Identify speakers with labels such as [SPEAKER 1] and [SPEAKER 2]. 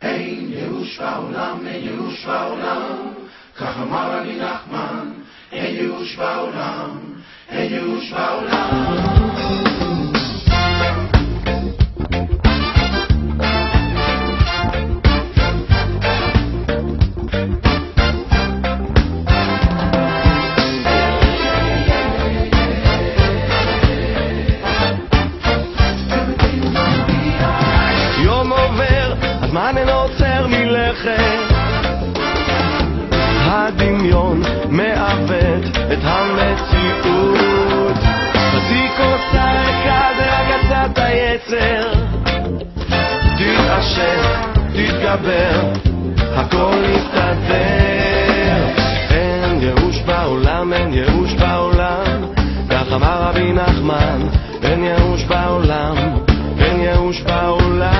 [SPEAKER 1] אין ייאוש בעולם, אין ייאוש בעולם, כך אמר רבי נחמן, אין ייאוש בעולם, אין ייאוש בעולם.
[SPEAKER 2] הזמן אינו עוצר מלכת, הדמיון מעוות את המציאות. חצי כוסה ריקה בהגצת היצר, תתעשת, תתגבר, הכל יסתדר. אין ייאוש בעולם, אין ייאוש בעולם, כך אמר רבי נחמן. אין ייאוש בעולם, אין ייאוש בעולם.